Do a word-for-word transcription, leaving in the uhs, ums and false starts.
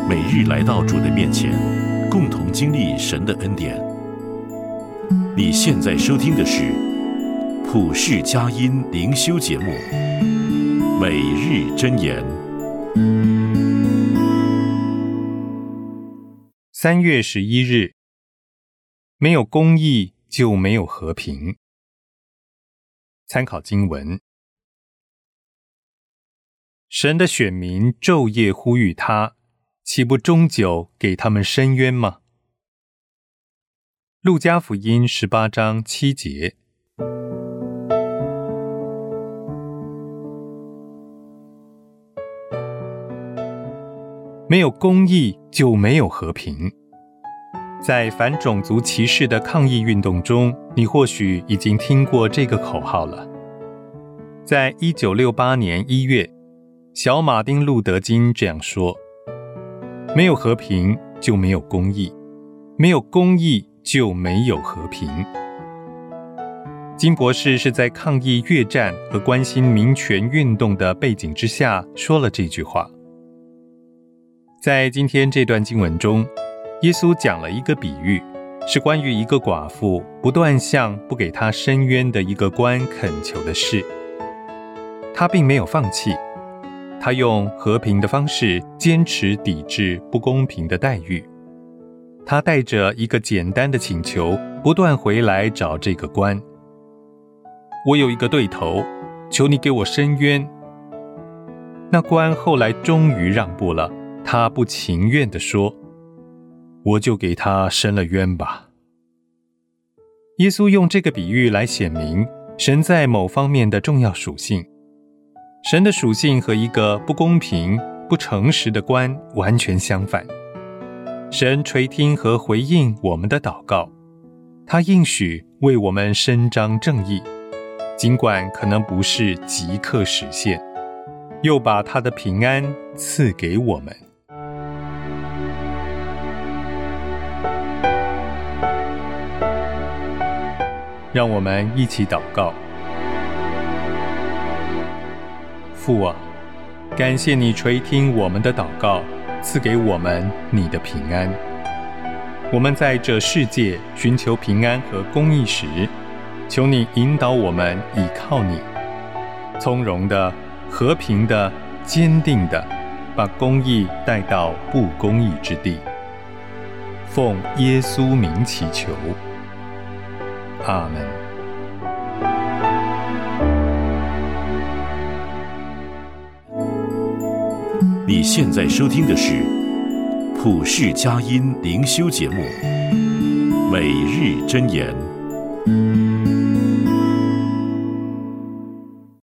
每日来到主的面前，共同经历神的恩典。你现在收听的是普世佳音灵修节目《每日箴言》。 三月十一日，没有公义就没有和平。参考经文：神的选民昼夜呼吁他，岂不终久给他们伸冤吗？路加福音十八章七节。没有公义就没有和平。在反种族歧视的抗议运动中，你或许已经听过这个口号了。在一九六八年一月，小马丁·路德·金这样说：没有和平就没有公义，没有公义就没有和平。金博士是在抗议越战和关心民权运动的背景之下说了这句话。在今天这段经文中，耶稣讲了一个比喻，是关于一个寡妇不断向不给她伸冤的一个官恳求的事。她并没有放弃，她用和平的方式坚持抵制不公平的待遇。她带着一个简单的请求，不断回来找这个官：我有一个对头，求你给我伸冤。那官后来终于让步了，他不情愿地说：我就给他伸了冤吧。耶稣用这个比喻来显明神在某方面的重要属性。神的属性和一个不公平、不诚实的官完全相反。神垂听和回应我们的祷告，他应许为我们伸张正义，尽管可能不是即刻实现，又把他的平安赐给我们。让我们一起祷告。父啊，感谢你垂听我们的祷告，赐给我们你的平安。我们在这世界寻求平安和公义时，求你引导我们倚靠你，从容的、和平的、坚定的，把公义带到不公义之地。奉耶稣名祈求，阿们。 你现在收听的是普世佳音灵修节目《每日箴言》。